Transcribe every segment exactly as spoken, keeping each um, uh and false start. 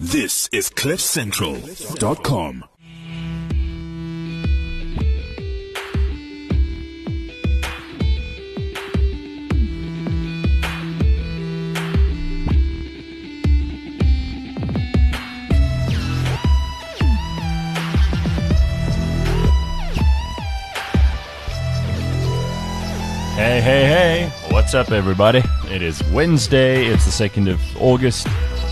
This is cliff central dot com. Hey, hey, hey. What's up, everybody? It is Wednesday. It's the second of August.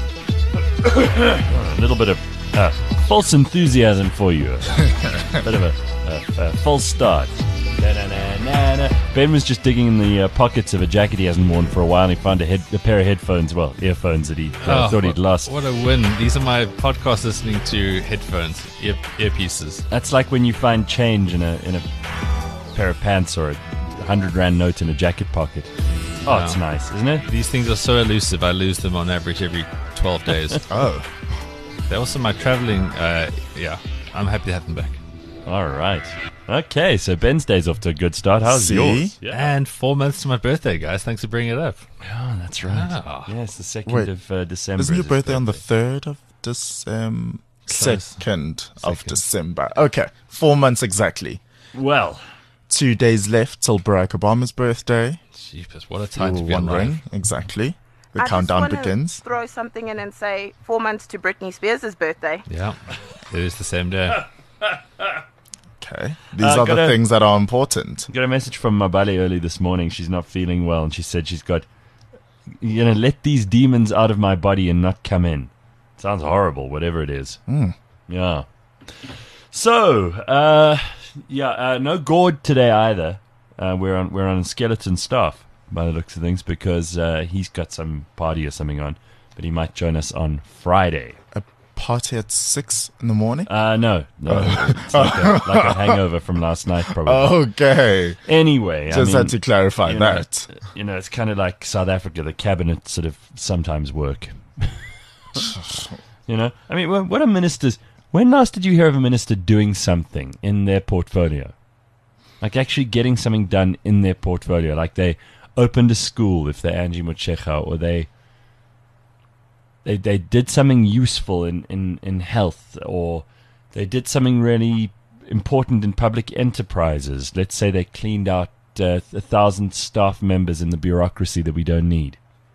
A little bit of uh, false enthusiasm for you. A bit of a, a, a false start. Na-na-na-na-na. Ben was just digging in the uh, pockets of a jacket he hasn't worn for a while, and he found a, head, a pair of headphones, well, earphones that he uh, oh, thought he'd lost. What a win. These are my podcast listening to headphones, ear, earpieces. That's like when you find change in a in a pair of pants or a hundred rand note in a jacket pocket. Oh, wow. It's nice, isn't it? These things are so elusive. I lose them on average every twelve days. Oh. They're also my traveling. Uh, yeah, I'm happy to have them back. All right. Okay, so Ben's day's off to a good start. How's See? yours? Yeah. And four months to my birthday, guys. Thanks for bringing it up. Oh, that's right. Oh. Yes, the second Wait, of uh, December. Isn't your is his birthday on the third of December? Close. Second of Second. December. Okay, four months exactly. Well, Two days left till Barack Obama's birthday. Jeepers, what a You time to were be wondering. alive. Exactly. The I countdown just wanna begins. Throw something in and say four months to Britney Spears' birthday. Yeah, it is the same day. Okay. These Uh, are the gotta- things that are important. got a message from Mabale early this morning. She's not feeling well, and she said she's got, you know, let these demons out of my body and not come in. Sounds horrible, whatever it is. Mm. Yeah. So, uh, yeah, uh, no Gord today either. Uh, we're on we're on skeleton staff by the looks of things because uh, he's got some party or something on, but he might join us on Friday. A party at six in the morning? Uh, no, no, it's like a, like a hangover from last night, probably. Okay. Anyway, I Just mean, had to clarify you know, that. You know, it's kind of like South Africa. The cabinet sort of sometimes work. You know, I mean, wh- what are ministers? When last did you hear of a minister doing something in their portfolio? Like actually getting something done in their portfolio. Like they opened a school, if they're Angie Motshekga, or they they they did something useful in, in, in health, or they did something really important in public enterprises. Let's say they cleaned out uh, a thousand staff members in the bureaucracy that we don't need.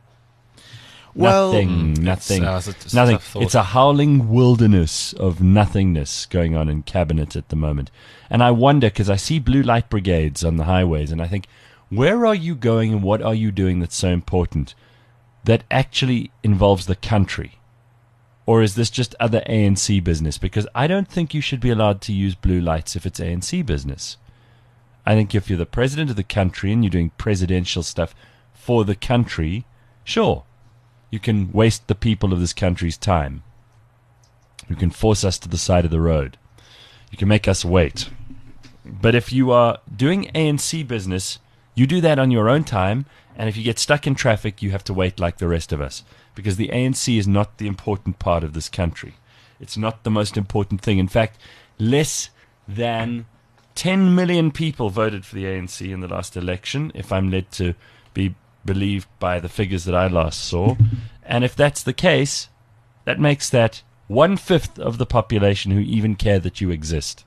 Well, nothing, It's, nothing, uh, it's a- it's a nothing. tough thought. It's a howling wilderness of nothingness going on in cabinet at the moment. And I wonder, because I see blue light brigades on the highways, and I think, where are you going and what are you doing that's so important that actually involves the country? Or is this just other A N C business? Because I don't think you should be allowed to use blue lights if it's A N C business. I think if you're the president of the country and you're doing presidential stuff for the country, sure. You can waste the people of this country's time. You can force us to the side of the road. You can make us wait. But if you are doing A N C business, you do that on your own time, and if you get stuck in traffic, you have to wait like the rest of us. Because the A N C is not the important part of this country. It's not the most important thing. In fact, less than ten million people voted for the A N C in the last election, if I'm led to be believed by the figures that I last saw. And if that's the case, that makes that one-fifth of the population who even care that you exist.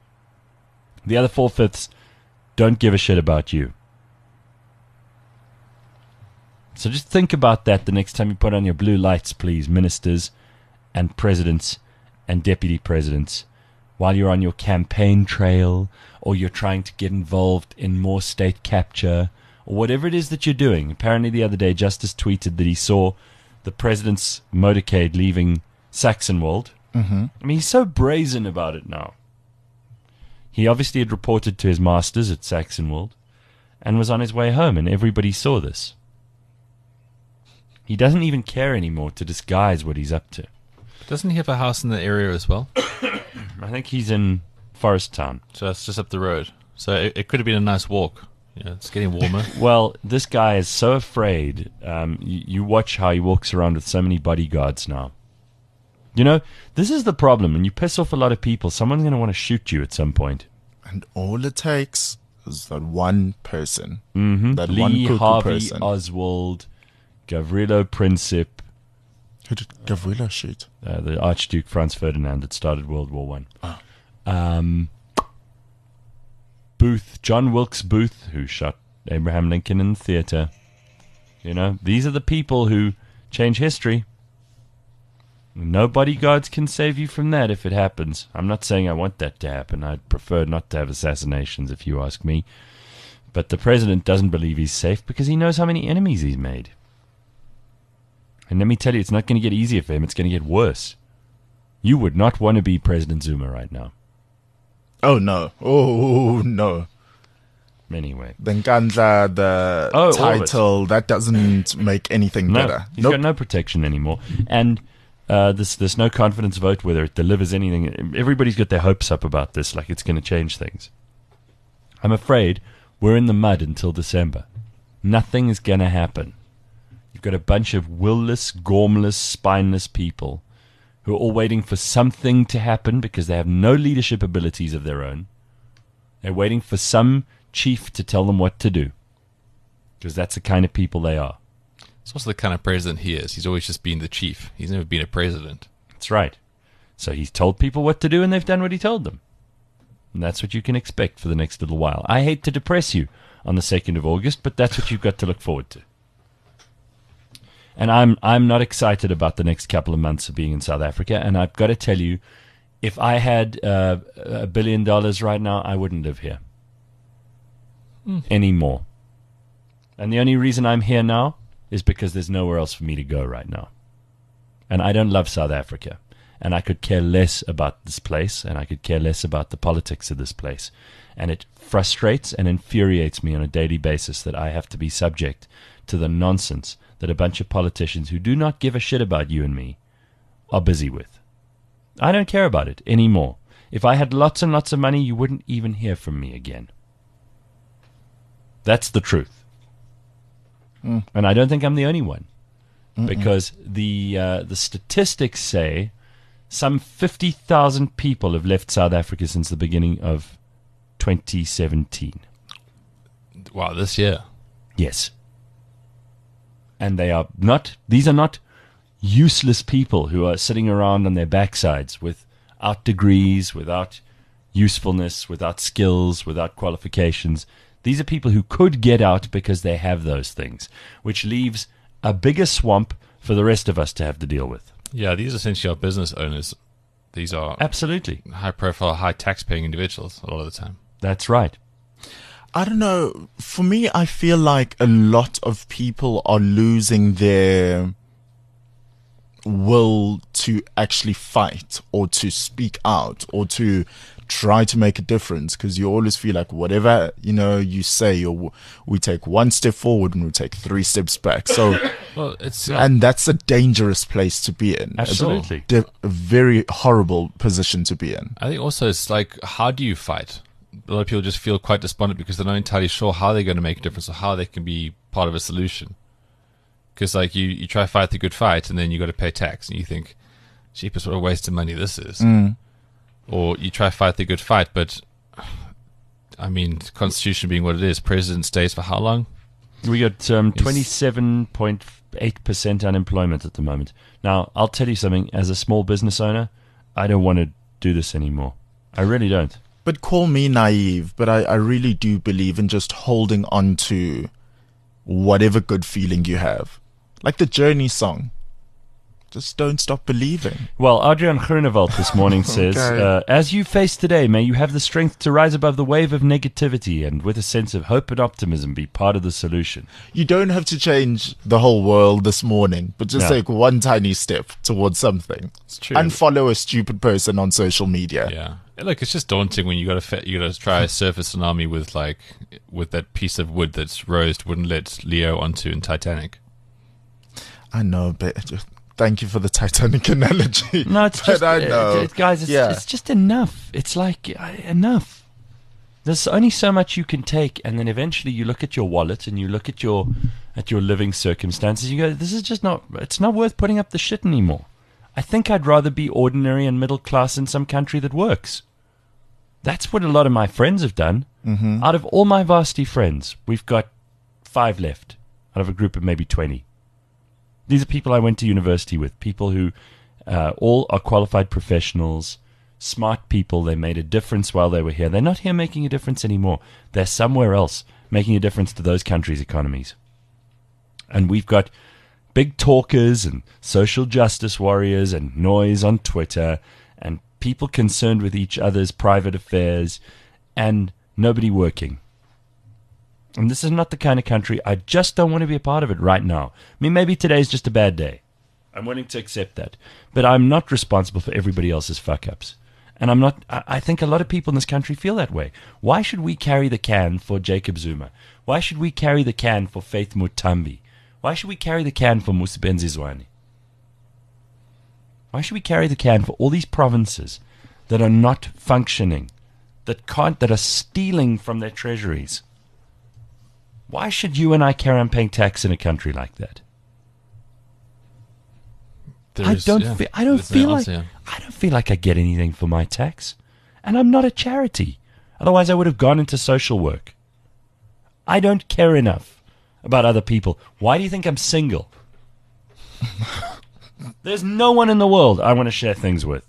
The other four-fifths don't give a shit about you. So just think about that the next time you put on your blue lights, please, ministers and presidents and deputy presidents, while you're on your campaign trail or you're trying to get involved in more state capture or whatever it is that you're doing. Apparently the other day, Justice tweeted that he saw the president's motorcade leaving Saxonwald. Mm-hmm. I mean, he's so brazen about it now. He obviously had reported to his masters at Saxonwald and was on his way home, and everybody saw this. He doesn't even care anymore to disguise what he's up to. Doesn't he have a house in the area as well? I think he's in Forest Town. So it's just up the road. So it, it could have been a nice walk. Yeah, it's getting warmer. Well, this guy is so afraid. Um, you, you watch how he walks around with so many bodyguards now. You know, this is the problem. When you piss off a lot of people, someone's going to want to shoot you at some point. And all it takes is that one person. Mm-hmm. That Lee one cuckoo Harvey person. Oswald, Gavrilo Princip, Who did Gavrilo shoot? Uh, the Archduke Franz Ferdinand that started World War One. Oh. Um, Booth, John Wilkes Booth, who shot Abraham Lincoln in the theater. You know, these are the people who change history. No bodyguards can save you from that if it happens. I'm not saying I want that to happen. I'd prefer not to have assassinations, if you ask me. But the president doesn't believe he's safe because he knows how many enemies he's made. And let me tell you, it's not going to get easier for him. It's going to get worse. You would not want to be President Zuma right now. Oh, no. Oh, no. Anyway. The Nkandla, the Oh, all of it. title, that doesn't make anything No, better. he's Nope. got no protection anymore. And uh, this, there's no confidence vote whether it delivers anything. Everybody's got their hopes up about this, like it's going to change things. I'm afraid we're in the mud until December. Nothing is going to happen. You've got a bunch of will-less, gormless, spineless people who are all waiting for something to happen because they have no leadership abilities of their own. They're waiting for some chief to tell them what to do because that's the kind of people they are. It's also the kind of president he is. He's always just been the chief. He's never been a president. That's right. So he's told people what to do and they've done what he told them. And that's what you can expect for the next little while. I hate to depress you on the second of August, but that's what you've got to look forward to. And I'm I'm not excited about the next couple of months of being in South Africa. And I've got to tell you, if I had uh, a billion dollars right now, I wouldn't live here mm. anymore. And the only reason I'm here now is because there's nowhere else for me to go right now. And I don't love South Africa. And I could care less about this place, and I could care less about the politics of this place. And it frustrates and infuriates me on a daily basis that I have to be subject to the nonsense that a bunch of politicians who do not give a shit about you and me are busy with. I don't care about it anymore. If I had lots and lots of money, you wouldn't even hear from me again. That's the truth. Mm. And I don't think I'm the only one. Mm-mm. Because the uh, the statistics say some fifty thousand people have left South Africa since the beginning of twenty seventeen. Wow, this year. Yes. And they are not, these are not useless people who are sitting around on their backsides without degrees, without usefulness, without skills, without qualifications. These are people who could get out because they have those things, which leaves a bigger swamp for the rest of us to have to deal with. Yeah, these essentially are business owners. These are absolutely high-profile, high-tax-paying individuals a lot of the time. That's right. I don't know. For me, I feel like a lot of people are losing their will to actually fight or to speak out or to try to make a difference, because you always feel like whatever, you know, you say, or we take one step forward and we take three steps back. So, well, it's uh, and that's a dangerous place to be in. Absolutely. It's a, a very horrible position to be in. I think also it's like, how do you fight? A lot of people just feel quite despondent because they're not entirely sure how they're going to make a difference or how they can be part of a solution. Because like you, you try to fight the good fight and then you got to pay tax and you think, cheapest what a waste of money this is. Mm. Or you try to fight the good fight, but I mean, the Constitution being what it is, president stays for how long? We got um, twenty-seven point eight percent unemployment at the moment. Now, I'll tell you something. As a small business owner, I don't want to do this anymore. I really don't. But call me naive, but I, I really do believe in just holding on to whatever good feeling you have. Like the Journey song. Just don't stop believing. Well, Adrian Groenewald this morning says, Okay. uh, as you face today, may you have the strength to rise above the wave of negativity and with a sense of hope and optimism be part of the solution. You don't have to change the whole world this morning, but just No. take one tiny step towards something. It's true. Unfollow a stupid person on social media. Yeah. Look, it's just daunting when you got to fa- you got to try to surf a tsunami with like with that piece of wood that's Rose wouldn't let Leo onto in Titanic. I know, but just, thank you for the Titanic analogy. No, it's but just, I know. uh, guys, it's, Yeah. it's just enough. It's like, uh, enough. There's only so much you can take, and then eventually you look at your wallet and you look at your at your living circumstances. You go, this is just not, it's not worth putting up the shit anymore. I think I'd rather be ordinary and middle class in some country that works. That's what a lot of my friends have done. Mm-hmm. Out of all my varsity friends, we've got five left out of a group of maybe twenty. These are people I went to university with, people who uh, all are qualified professionals, smart people. They made a difference while they were here. They're not here making a difference anymore. They're somewhere else making a difference to those countries' economies. And we've got big talkers and social justice warriors and noise on Twitter and people concerned with each other's private affairs and nobody working. And this is not the kind of country, I just don't want to be a part of it right now. I mean, maybe today's just a bad day. I'm willing to accept that. But I'm not responsible for everybody else's fuck-ups. And I'm not, I, I think a lot of people in this country feel that way. Why should we carry the can for Jacob Zuma? Why should we carry the can for Faith Mutambi? Why should we carry the can for Musibenzi Zwane? Why should we carry the can for all these provinces that are not functioning, that can't, that are stealing from their treasuries? Why should you and I carry on paying tax in a country like that? There I is- don't. yeah, Fe- I don't there's no feel like. answer, yeah. I don't feel like I get anything for my tax, and I'm not a charity. Otherwise, I would have gone into social work. I don't care enough about other people. Why do you think I'm single? There's no one in the world I want to share things with.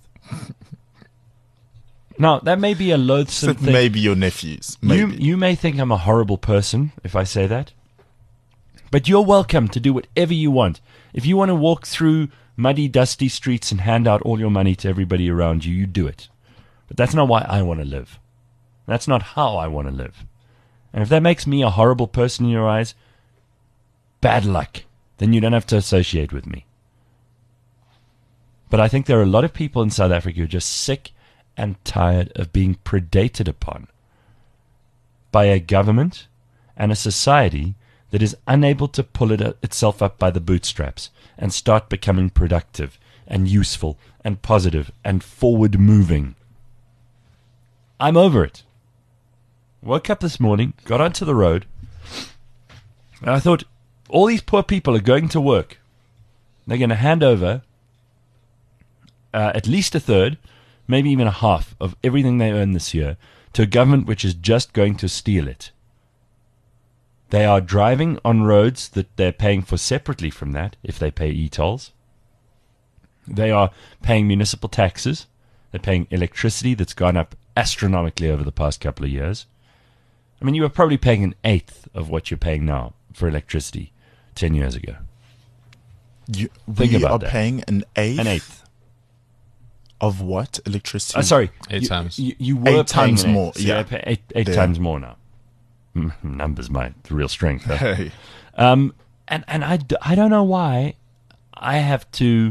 Now, that may be a loathsome Except thing. maybe your nephews. You, Maybe. you may think I'm a horrible person if I say that. But you're welcome to do whatever you want. If you want to walk through muddy, dusty streets and hand out all your money to everybody around you, you do it. But that's not why I want to live. That's not how I want to live. And if that makes me a horrible person in your eyes, bad luck. Then you don't have to associate with me. But I think there are a lot of people in South Africa who are just sick and tired of being predated upon by a government and a society that is unable to pull it, itself up by the bootstraps and start becoming productive and useful and positive and forward moving. I'm over it. Woke up this morning, got onto the road, and I thought, all these poor people are going to work. They're going to hand over uh, at least a third, maybe even a half of everything they earn this year to a government which is just going to steal it. They are driving on roads that they're paying for separately from that, if they pay e-tolls. They are paying municipal taxes. They're paying electricity that's gone up astronomically over the past couple of years. I mean, you were probably paying an eighth of what you're paying now for electricity ten years ago. You, Think we about are that. paying an eighth, An eighth. of what? Electricity? Uh, sorry. Eight you, times. You, you were Eight paying times an eighth. more, So yeah. you pay eight, eight Yeah. times more now. Mm, Numbers, my real strength. Huh? Hey. Um, and and I, d- I don't know why I have to,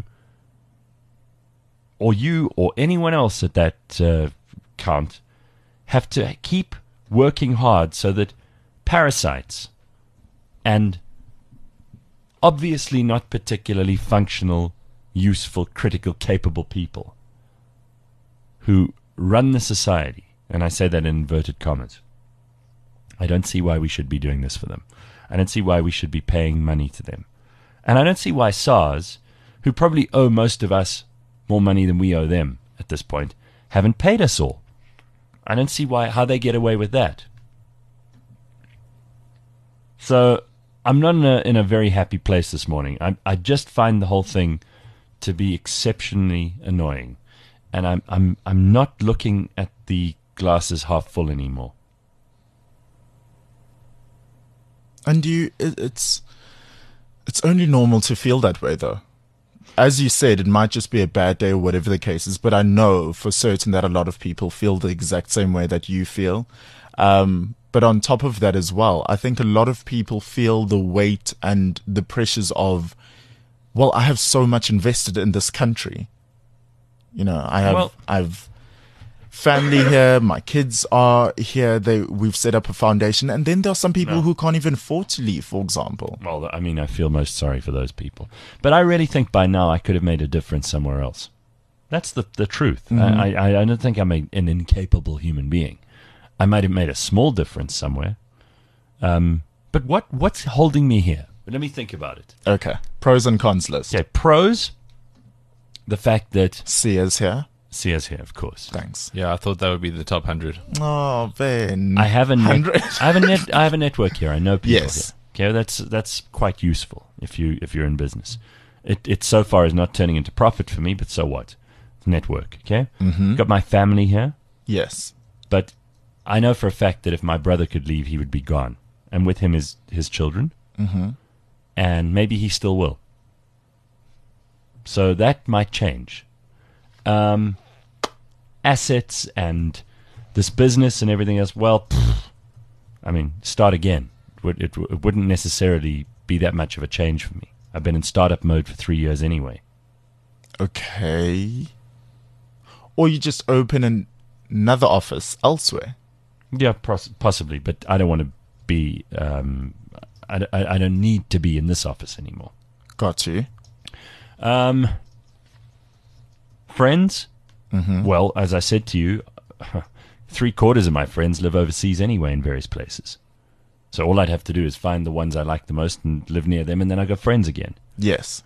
or you or anyone else at that uh, count, have to keep working hard so that parasites and obviously not particularly functional, useful, critical, capable people who run the society, and I say that in inverted commas, I don't see why we should be doing this for them. I don't see why we should be paying money to them. And I don't see why SARS, who probably owe most of us more money than we owe them at this point, haven't paid us all. I don't see why how they get away with that. So I'm not in a, in a very happy place this morning. I, I just find the whole thing to be exceptionally annoying. And I'm I'm I'm not looking at the glasses half full anymore. And you, it, it's it's only normal to feel that way, though. As you said, it might just be a bad day or whatever the case is, but I know for certain that a lot of people feel the exact same way that you feel. Um, but on top of that as well, I think a lot of people feel the weight and the pressures of, well, I have so much invested in this country. You know, I have, Well- I've family here, my kids are here, they, we've set up a foundation, and then there are some people No. who can't even afford to leave, for example. Well, I mean, I feel most sorry for those people. But I really think by now I could have made a difference somewhere else. That's the the truth. I, I, I don't think I'm a, an incapable human being. I might have made a small difference somewhere. Um, but what what's holding me here? Let me think about it. Okay. Pros and cons list. Okay, pros, the fact that... Sia's here. Sia's here, of course. Thanks. Yeah, I thought that would be the top hundred. Oh, Ben. I have a net, Hundred. I have a net, I have a network here. I know people Yes. Okay, that's that's quite useful if you if you're in business. It it so far is not turning into profit for me, but so what? It's network. Okay, Mm-hmm. got my family here, Yes. but I know for a fact that if my brother could leave, he would be gone, and with him his his children, Mm-hmm. and maybe he still will. So that might change. Um, assets and this business and everything else. Well, pfft, I mean, start again. It, would, it, it wouldn't necessarily be that much of a change for me. I've been in startup mode for three years anyway. Okay. Or you just open an, another office elsewhere. Yeah, pos- possibly, but I don't want to be. Um, I, I, I don't need to be in this office anymore. Got you. Um, friends? Mm-hmm. Well, as I said to you, three quarters of my friends live overseas anyway in various places. So all I'd have to do is find the ones I like the most and live near them, and then I got friends again. Yes.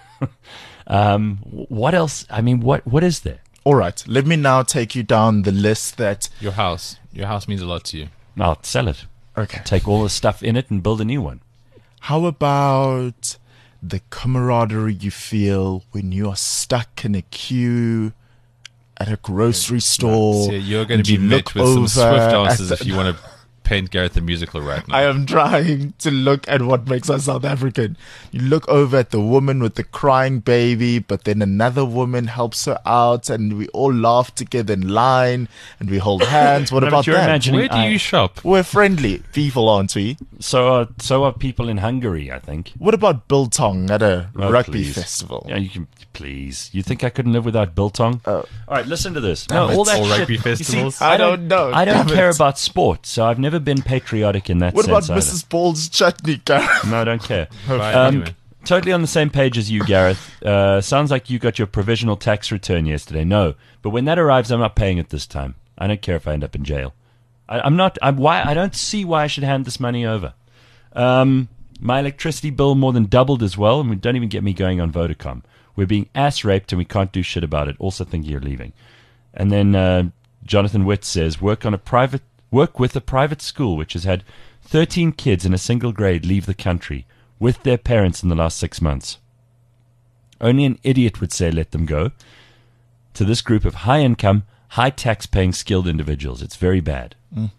Um, what else? I mean, what what is there? All right. Let me now take you down the list that. Your house. Your house means a lot to you. I'll sell it. Okay. Take all the stuff in it and build a new one. How about the camaraderie you feel when you are stuck in a queue at a grocery store? So you're going and to be you met look with some over swift at answers the- if you want to paint Gareth the musical right now. I am trying to look at what makes us South African. You look over at the woman with the crying baby, but then another woman helps her out, and we all laugh together in line, and we hold hands. What No, but about you're that? imagining- Where do I- you shop? We're friendly people, aren't we? So are, so are people in Hungary, I think. What about biltong at a Oh, rugby please. festival? Yeah, you can. Please, you think I couldn't live without biltong? Oh. All right, listen to this. No, Damn all it. that All shit. rugby you see, festivals? I don't know. I don't Damn care it. about sport, so I've never been patriotic in that What about sense. either. Missus Paul's chutney, Gareth? No, I don't care. Right, Um, anyway. Totally on the same page as you, Gareth. Uh, sounds like you got your provisional tax return yesterday. No, but when that arrives, I'm not paying it this time. I don't care if I end up in jail. I, I'm not. I'm why. I don't see why I should hand this money over. Um, my electricity bill more than doubled as well, and we don't even get me going on Vodacom. We're being ass raped, and we can't do shit about it. Also, thinking you're leaving. And then uh, Jonathan Witt says, work on a private work with a private school which has had thirteen kids in a single grade leave the country with their parents in the last six months. Only an idiot would say let them go. To this group of high-income, high-tax-paying skilled individuals, it's very bad. Mm.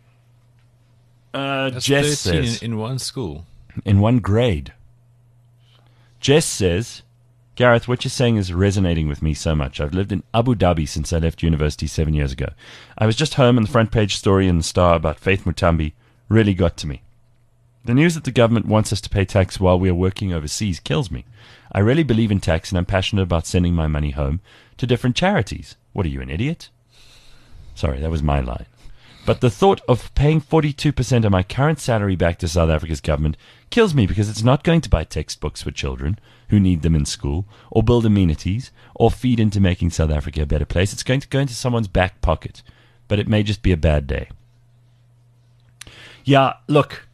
Uh, That's Jess thirteen says, in, in one school. in one grade. Jess says, Gareth, what you're saying is resonating with me so much. I've lived in Abu Dhabi since I left university seven years ago. I was just home, and the front page story in the Star about Faith Mutambi really got to me. The news that the government wants us to pay tax while we are working overseas kills me. I really believe in tax, and I'm passionate about sending my money home to different charities. What are you, an idiot? Sorry, that was my line. But the thought of paying forty-two percent of my current salary back to South Africa's government kills me, because it's not going to buy textbooks for children who need them in school, or build amenities, or feed into making South Africa a better place. It's going to go into someone's back pocket. But it may just be a bad day. Yeah, look.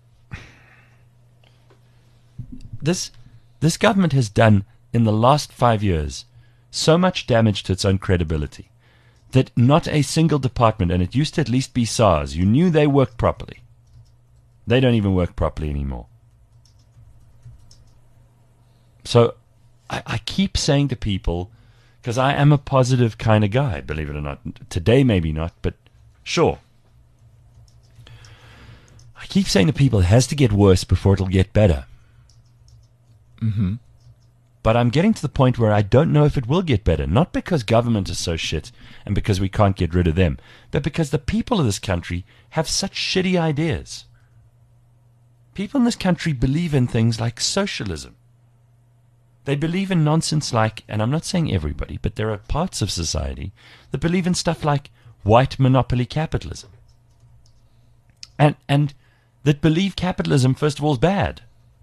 This this government has done, in the last five years, so much damage to its own credibility that not a single department, and it used to at least be SARS, you knew they worked properly. They don't even work properly anymore. So I, I keep saying to people, because I am a positive kind of guy, believe it or not. Today maybe not, but sure. I keep saying to people, it has to get worse before it'll get better. Mm-hmm. But I'm getting to the point where I don't know if it will get better. Not because government is so shit and because we can't get rid of them, but because the people of this country have such shitty ideas. People in this country believe in things like socialism. They believe in nonsense like, and I'm not saying everybody, but there are parts of society that believe in stuff like white monopoly capitalism. And, and that believe capitalism, first of all, is bad.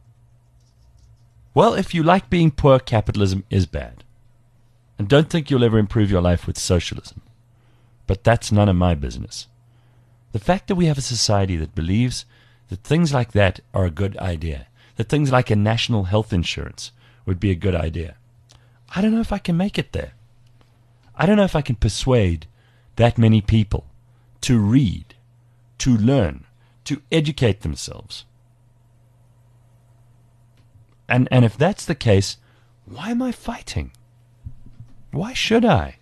Well, if you like being poor, capitalism is bad. And don't think you'll ever improve your life with socialism. But that's none of my business. The fact that we have a society that believes that things like that are a good idea, that things like a national health insurance would be a good idea, I don't know if I can make it there. I don't know if I can persuade that many people to read, to learn, to educate themselves. And and if that's the case, why am I fighting? Why should I?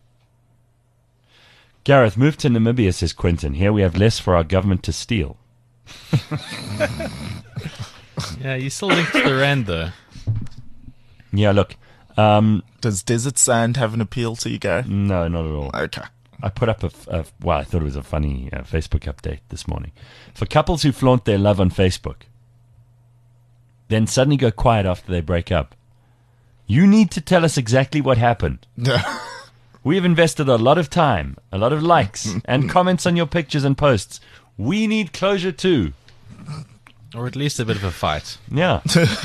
Gareth, move to Namibia, says Quentin. Here we have less for our government to steal. Yeah, you still linked to the rand, though. Yeah, look. Um, Does desert sand have an appeal to you, Gary? no, not at all. Okay. I put up a, f- a well, I thought it was a funny uh, Facebook update this morning. For couples who flaunt their love on Facebook, then suddenly go quiet after they break up, you need to tell us exactly what happened. We have invested a lot of time, a lot of likes, and comments on your pictures and posts. We need closure too. Or at least a bit of a fight. Yeah.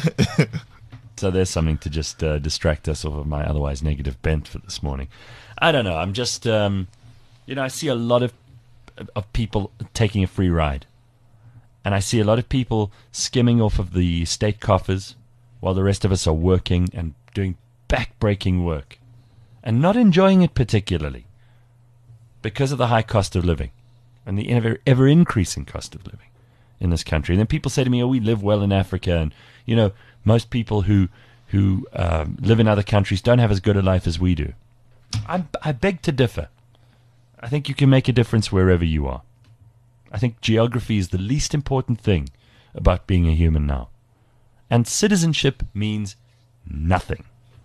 So there's something to just uh, distract us off of my otherwise negative bent for this morning. I don't know. I'm just, um, you know, I see a lot of of people taking a free ride. And I see a lot of people skimming off of the state coffers while the rest of us are working and doing back-breaking work and not enjoying it particularly because of the high cost of living and the ever, ever-increasing cost of living in this country. And then people say to me, oh, we live well in Africa. And, you know, most people who, who um, live in other countries don't have as good a life as we do. I, I beg to differ. I think you can make a difference wherever you are. I think geography is the least important thing about being a human now. And citizenship means nothing.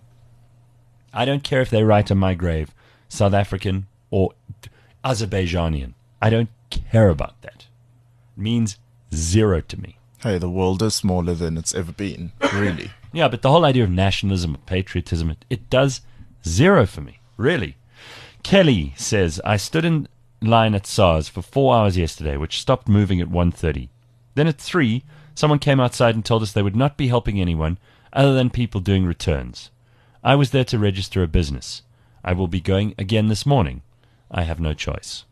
I don't care if they write on my grave South African or Azerbaijanian. I don't care about that. It means zero to me. Hey, the world is smaller than it's ever been, really. Yeah, but the whole idea of nationalism, patriotism, it, it does zero for me, really. Kelly says, I stood in line at SARS for four hours yesterday, which stopped moving at one thirty. Then at three, someone came outside and told us they would not be helping anyone other than people doing returns. I was there to register a business. I will be going again this morning. I have no choice.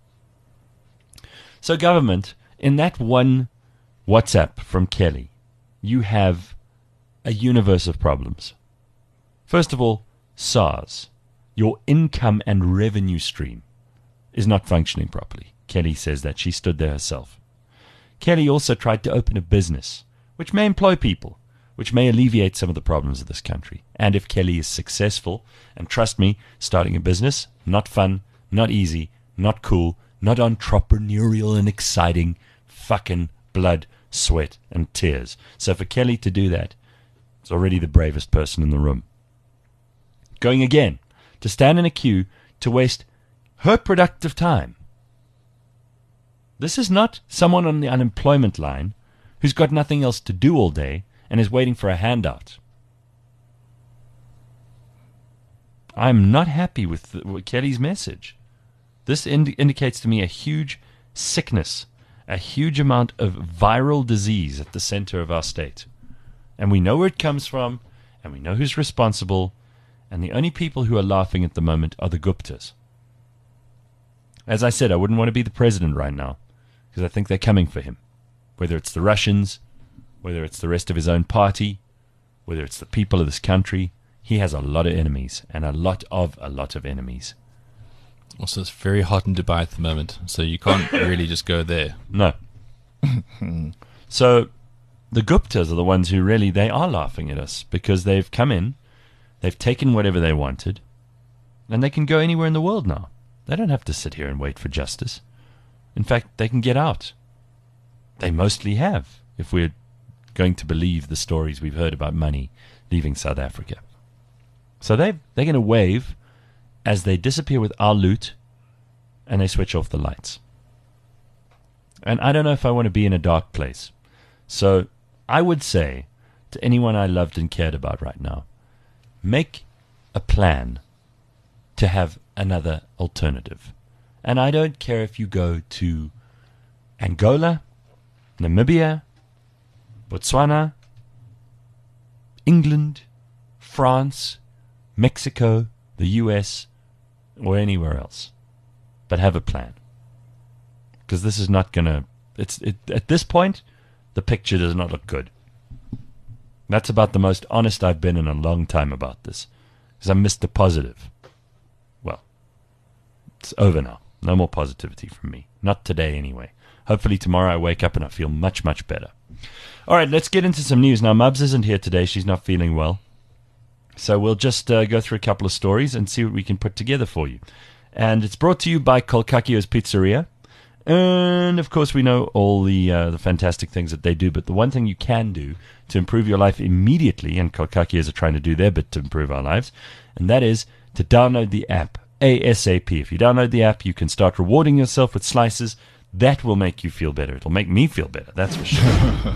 So government, in that one WhatsApp from Kelly, you have a universe of problems. First of all, SARS, your income and revenue stream, is not functioning properly. Kelly says that. She stood there herself. Kelly also tried to open a business, which may employ people, which may alleviate some of the problems of this country. And if Kelly is successful, and trust me, starting a business, not fun, not easy, not cool, not entrepreneurial and exciting, fucking blood, sweat, and tears. So for Kelly to do that, it's already the bravest person in the room. Going again, to stand in a queue to waste her productive time. This is not someone on the unemployment line who's got nothing else to do all day and is waiting for a handout. I'm not happy with, the, with Kelly's message. This ind- indicates to me a huge sickness, a huge amount of viral disease at the center of our state. And we know where it comes from, and we know who's responsible, and the only people who are laughing at the moment are the Guptas. As I said, I wouldn't want to be the president right now, because I think they're coming for him. Whether it's the Russians, whether it's the rest of his own party, whether it's the people of this country, he has a lot of enemies, and a lot of a lot of enemies. Also, it's very hot in Dubai at the moment, so you can't really just go there. No. So, the Guptas are the ones who really, they are laughing at us, because they've come in, they've taken whatever they wanted, and they can go anywhere in the world now. They don't have to sit here and wait for justice. In fact, they can get out. They mostly have, if we're going to believe the stories we've heard about money leaving South Africa. So they they're going to wave as they disappear with our loot and they switch off the lights. And I don't know if I want to be in a dark place. So I would say to anyone I loved and cared about right now, make a plan to have another alternative. And I don't care if you go to Angola, Namibia, Botswana, England, France, Mexico, the U S, or anywhere else. But have a plan. Because this is not going to... It's it, at this point, the picture does not look good. That's about the most honest I've been in a long time about this. Because I'm Mister Positive. Well, it's over now. No more positivity from me. Not today, anyway. Hopefully tomorrow I wake up and I feel much, much better. All right, let's get into some news. Now, Mubs isn't here today. She's not feeling well. So we'll just uh, go through a couple of stories and see what we can put together for you. And it's brought to you by Kolkakio's Pizzeria. And, of course, we know all the uh, the fantastic things that they do. But the one thing you can do to improve your life immediately, and Kolkakios are trying to do their bit to improve our lives, and that is to download the app ASAP. If you download the app, you can start rewarding yourself with slices. That will make you feel better. It'll make me feel better, that's for sure.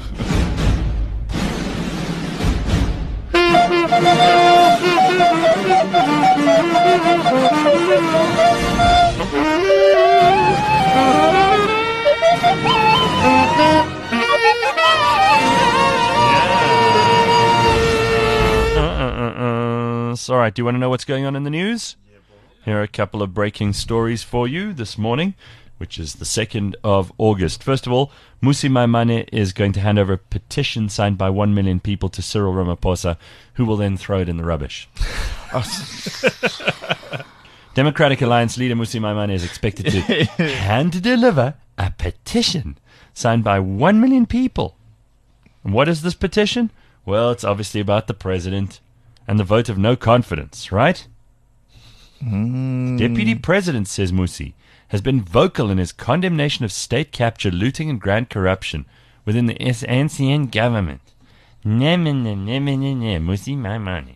Uh, uh, uh, uh. All right, do you want to know what's going on in the news? Here are a couple of breaking stories for you this morning, which is the second of August. First of all, Mmusi Maimane is going to hand over a petition signed by one million people to Cyril Ramaphosa, who will then throw it in the rubbish. Democratic Alliance leader Mmusi Maimane is expected to hand deliver a petition signed by one million people. And what is this petition? Well, it's obviously about the president and the vote of no confidence, right? Mm. Deputy President, says Mmusi, has been vocal in his condemnation of state capture, looting and grand corruption within the A N C N government. Mmusi Maimane.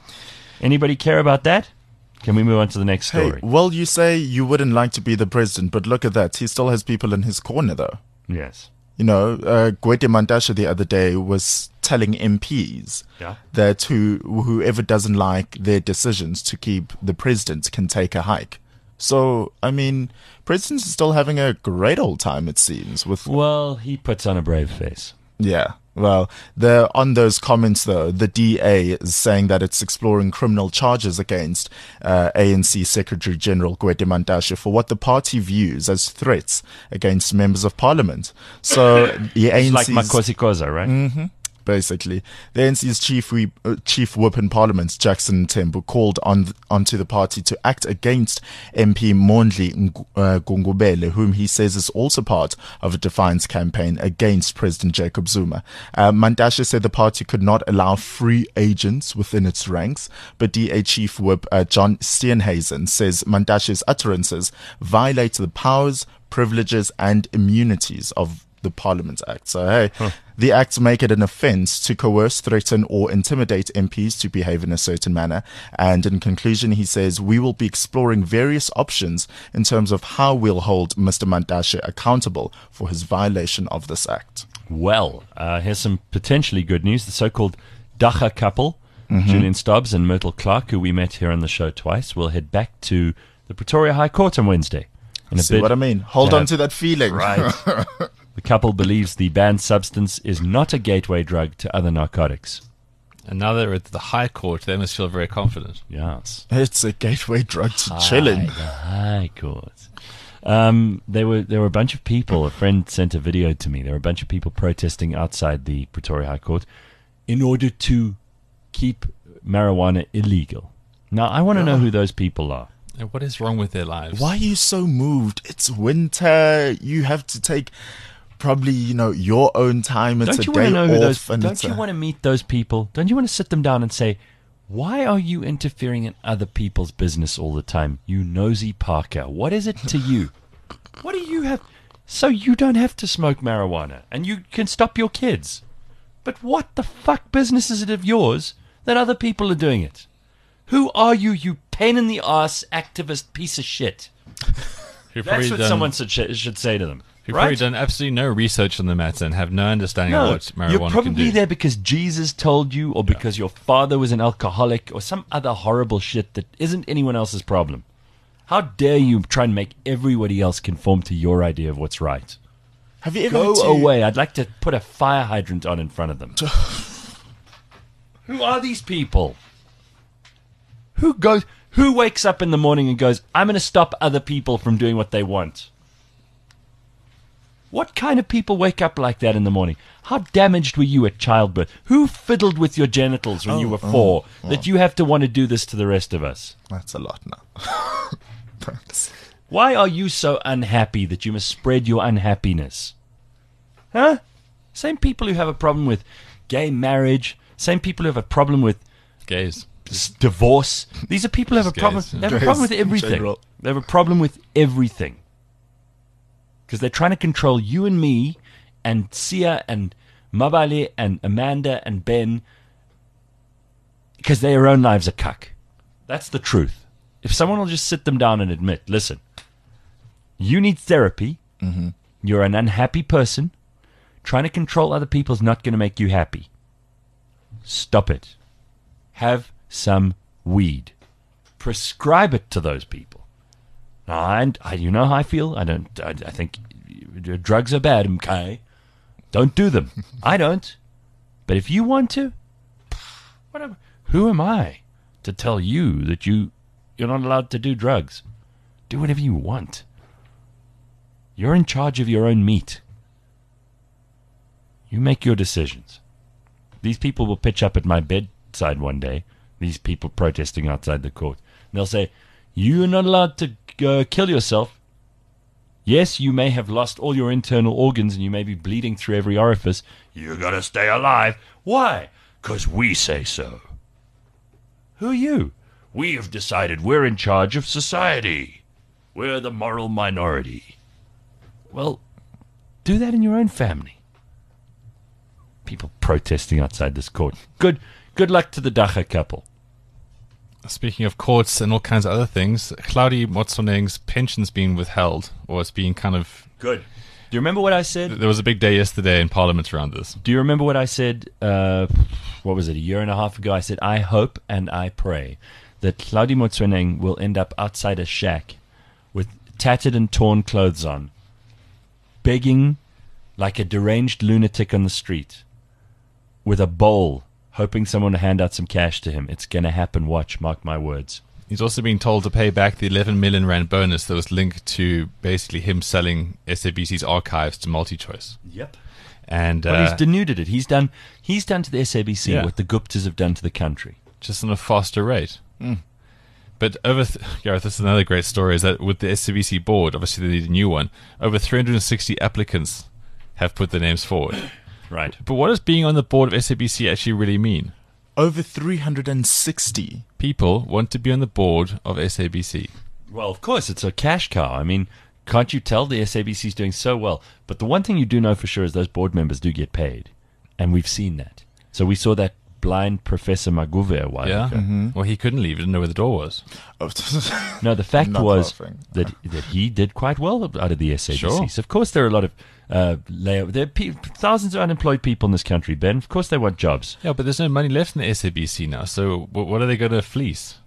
Anybody care about that? Can we move on to the next story? Hey, well, you say you wouldn't like to be the president, but look at that. He still has people in his corner, though. Yes. You know, uh, Gwede Mantashe the other day was telling M Ps Yeah. that who, whoever doesn't like their decisions to keep the president can take a hike. So, I mean, president is still having a great old time, it seems. With Well, he puts on a brave face. Yeah. Well, the, on those comments, though, the D A is saying that it's exploring criminal charges against uh, A N C Secretary General Gwede Mantashe for what the party views as threats against members of parliament. So the A N C's... It's like Makosi Koza, right? Mm-hmm. Basically, the A N C's chief whip, uh, chief whip in Parliament, Jackson Tembu, called on onto the party to act against M P Mondli Ng- uh, Gungubele, whom he says is also part of a defiance campaign against President Jacob Zuma. Uh, Mantashe said the party could not allow free agents within its ranks, but D A Chief Whip uh, John Steenhuisen says Mantashe's utterances violate the powers, privileges, and immunities of the Parliament Act. So, hey, huh. The acts make it an offence to coerce, threaten, or intimidate M Ps to behave in a certain manner. And in conclusion, he says, we will be exploring various options in terms of how we'll hold Mister Mantashe accountable for his violation of this act. Well, uh, here's some potentially good news. The so-called Dacha couple, mm-hmm. Julian Stubbs and Myrtle Clark, who we met here on the show twice, will head back to the Pretoria High Court on Wednesday. In a See bid what I mean? Hold to on have, to that feeling. Right. The couple believes the banned substance is not a gateway drug to other narcotics. And now they're at the High Court, they must feel very confident. Yes. It's a gateway drug to High, chilling. The High Court. Um, there were there were a bunch of people. A friend sent a video to me. There were a bunch of people protesting outside the Pretoria High Court in order to keep marijuana illegal. Now, I want to know who those people are. And what is wrong with their lives? Why are you so moved? It's winter. You have to take probably, you know, your own time. It's Don't you a day want to know who off. those? And Don't it's you a- want to meet those people? Don't you want to sit them down and say, "Why are you interfering in other people's business all the time, you nosy Parker? What is it to you? What do you have? So you don't have to smoke marijuana and you can stop your kids. But what the fuck business is it of yours that other people are doing it? Who are you, you pain in the ass activist piece of shit?" You've That's probably what done, someone should, should say to them. You've right? probably done absolutely no research on the matter and have no understanding of No, what marijuana you're can probably do. there because Jesus told you, or because your father was an alcoholic, or some other horrible shit that isn't anyone else's problem. How dare you try and make everybody else conform to your idea of what's right? Have you ever Go had to- away. I'd like to put a fire hydrant on in front of them. Who are these people? Who goes? Who wakes up in the morning and goes, "I'm going to stop other people from doing what they want"? What kind of people wake up like that in the morning? How damaged were you at childbirth? Who fiddled with your genitals when Oh, you were oh, four oh. that you have to want to do this to the rest of us? That's a lot now. Thanks. Why are you so unhappy that you must spread your unhappiness? Huh? Same people who have a problem with gay marriage, same people who have a problem with Gays. s- divorce. These are people who have a Just problem. gays, They have a Gays problem with in everything. general. They have a problem with everything because they're trying to control you and me, and Sia and Mabale and Amanda and Ben, because their own lives are cuck. That's the truth. If someone will just sit them down and admit, listen, you need therapy. Mm-hmm. You're an unhappy person. Trying to control other people is not going to make you happy. Stop it. Have some weed. Prescribe it to those people. Now, I, I, you know how I feel. I don't. I, I think drugs are bad. Okay, don't do them. I don't. But if you want to, whatever. Who am I to tell you that you you're not allowed to do drugs? Do whatever you want. You're in charge of your own meat. You make your decisions. These people will pitch up at my bedside one day, these people protesting outside the court. And they'll say, you're not allowed to go kill yourself. Yes, you may have lost all your internal organs and you may be bleeding through every orifice. You gotta stay alive. Why? 'Cause we say so. Who are you? We have decided we're in charge of society. We're the moral minority. Well, do that in your own family. People protesting outside this court. Good good luck to the Dacha couple. Speaking of courts and all kinds of other things, Claudi Motsoneng's pension's been withheld, or it's been kind of... Good. Do you remember what I said? There was a big day yesterday in Parliament around this. Do you remember what I said, uh, what was it, a year and a half ago? I said, I hope and I pray that Claudi Motsoneng will end up outside a shack with tattered and torn clothes on, begging like a deranged lunatic on the street, with a bowl, hoping someone will hand out some cash to him. It's going to happen, watch, mark my words. He's also being told to pay back the eleven million rand bonus that was linked to basically him selling S A B C's archives to MultiChoice. Yep. And Well, he's uh, denuded it. He's done He's done to the S A B C Yeah. what the Guptas have done to the country. just on a faster rate. But over, th- Gareth, this is another great story, is that with the S A B C board, obviously they need a new one, over three hundred sixty applicants have put their names forward. Right. But what does being on the board of S A B C actually really mean? Over three hundred sixty. People want to be on the board of S A B C. Well, of course, it's a cash cow. I mean, can't you tell the S A B C is doing so well? But the one thing you do know for sure is those board members do get paid. And we've seen that. So we saw that blind Professor Maguve a while Yeah? ago. Well, he couldn't leave. He didn't know where the door was. Oh, No, the fact Not was laughing. that that he did quite well out of the S A B C. Sure. So of course, there are a lot of uh, lay- there are pe- thousands of unemployed people in this country, Ben. Of course, they want jobs. Yeah, but there's no money left in the S A B C now, so wh- what are they going to fleece?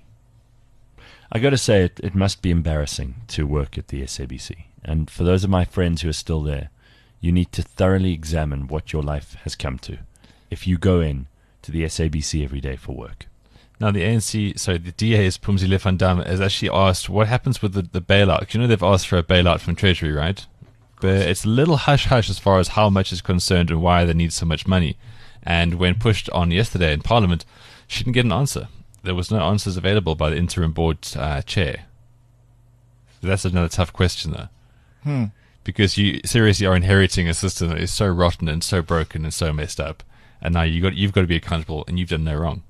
I got to say, it, it must be embarrassing to work at the S A B C. And for those of my friends who are still there, you need to thoroughly examine what your life has come to if you go in to the S A B C every day for work. Now, the A N C, sorry, the D A's Pumzile van Dam has actually asked what happens with the, the bailout. 'Cause you know they've asked for a bailout from Treasury, right? But it's a little hush-hush as far as how much is concerned and why they need so much money. And when pushed on yesterday in Parliament, she didn't get an answer. There was no answers available by the interim board uh, chair. That's another tough question, though. Hmm. Because you seriously are inheriting a system that is so rotten and so broken and so messed up. And now you got, you've got to be accountable, and you've done no wrong.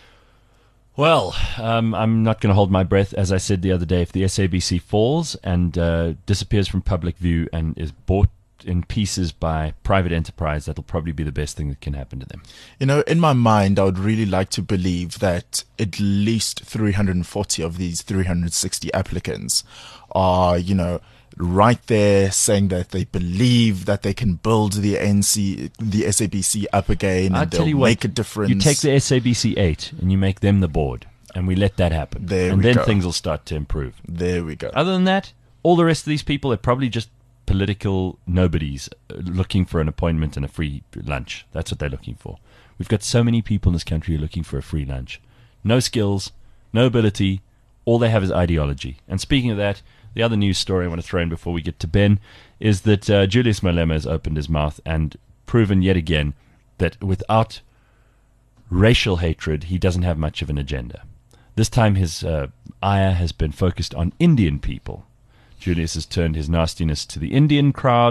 Well, um, I'm not going to hold my breath. As I said the other day, if the S A B C falls and uh, disappears from public view and is bought in pieces by private enterprise, that'll probably be the best thing that can happen to them. You know, in my mind, I would really like to believe that at least three hundred forty of these three hundred sixty applicants are, you know, right there saying that they believe that they can build the N C, the S A B C up again, I'll and tell they'll you what, make a difference. You take the S A B C eight and you make them the board, and we let that happen. There and we then go. things will start to improve. There we go. Other than that, all the rest of these people are probably just political nobodies uh, looking for an appointment and a free lunch. That's what they're looking for. We've got so many people in this country who are looking for a free lunch. No skills, no ability, all they have is ideology. And speaking of that, the other news story I want to throw in before we get to Ben is that uh, Julius Malema has opened his mouth and proven yet again that without racial hatred, he doesn't have much of an agenda. This time his uh, ire has been focused on Indian people. Julius has turned his nastiness to the Indian crowd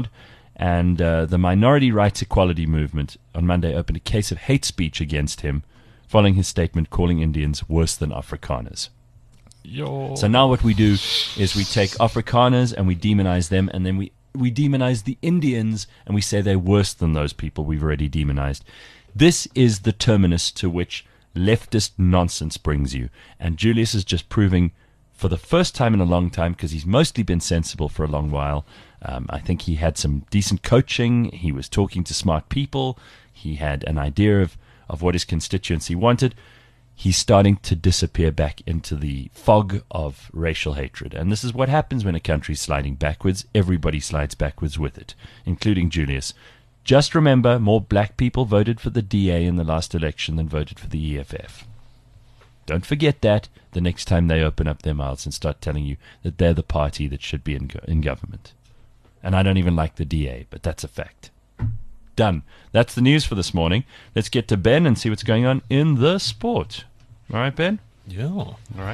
And uh, the minority rights equality movement on Monday opened a case of hate speech against him following his statement calling Indians worse than Afrikaners. Yo. So now what we do is we take Afrikaners and we demonize them, and then we, we demonize the Indians and we say they're worse than those people we've already demonized. This is the terminus to which leftist nonsense brings you. And Julius is just proving for the first time in a long time, because he's mostly been sensible for a long while. Um, I think he had some decent coaching. He was talking to smart people. He had an idea of, of what his constituency wanted. He's starting to disappear back into the fog of racial hatred. And this is what happens when a country's sliding backwards. Everybody slides backwards with it, including Julius. Just remember, more black people voted for the D A in the last election than voted for the E F F. Don't forget that the next time they open up their mouths and start telling you that they're the party that should be in, go- in government. And I don't even like the D A, but that's a fact. Done. That's the news for this morning. Let's get to Ben and see what's going on in the sport. All right, Ben? Yeah. All right.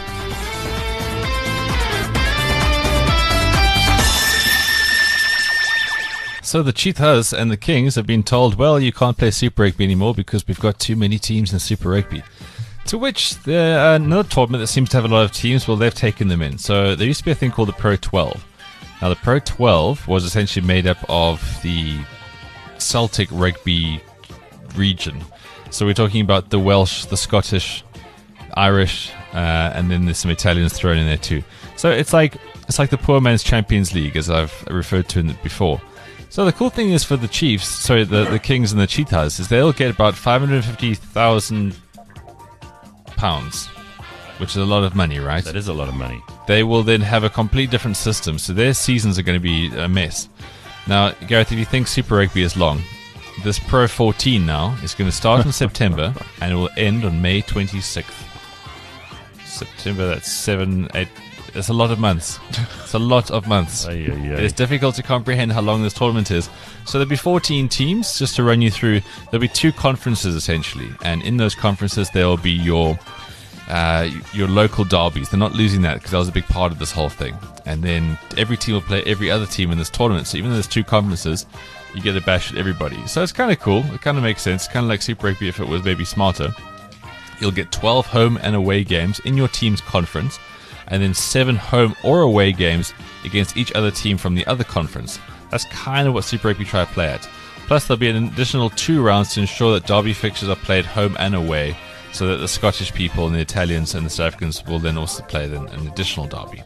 So the Cheetahs and the Kings have been told, well, you can't play Super Rugby anymore because we've got too many teams in Super Rugby. To which there uh, another tournament that seems to have a lot of teams, well, they've taken them in. So there used to be a thing called the Pro twelve. Now, the Pro twelve was essentially made up of the Celtic rugby region. So we're talking about the Welsh, the Scottish, Irish, uh, and then there's some Italians thrown in there too. So it's like it's like the poor man's Champions League, as I've referred to it before. So the cool thing is for the Chiefs, sorry, the, the Kings and the Cheetahs, is they'll get about five hundred fifty thousand pounds, which is a lot of money, right? That is a lot of money. They will then have a completely different system, so their seasons are going to be a mess. Now, Gareth, if you think Super Rugby is long, this Pro fourteen now is going to start in September and it will end on May twenty-sixth. September, that's seven, eight. It's a lot of months. It's a lot of months. Aye, aye, aye. It's difficult to comprehend how long this tournament is. So there'll be fourteen teams, just to run you through. There'll be two conferences, essentially. And in those conferences, there will be your uh, your local derbies. They're not losing that because that was a big part of this whole thing. And then every team will play every other team in this tournament. So even though there's two conferences, you get a bash at everybody. So it's kind of cool. It kind of makes sense. Kind of like Super Rugby if it was maybe smarter. You'll get twelve home and away games in your team's conference, and then seven home or away games against each other team from the other conference. That's kind of what Super Rugby try to play at. Plus, there'll be an additional two rounds to ensure that derby fixtures are played home and away, so that the Scottish people and the Italians and the South Africans will then also play then an additional derby.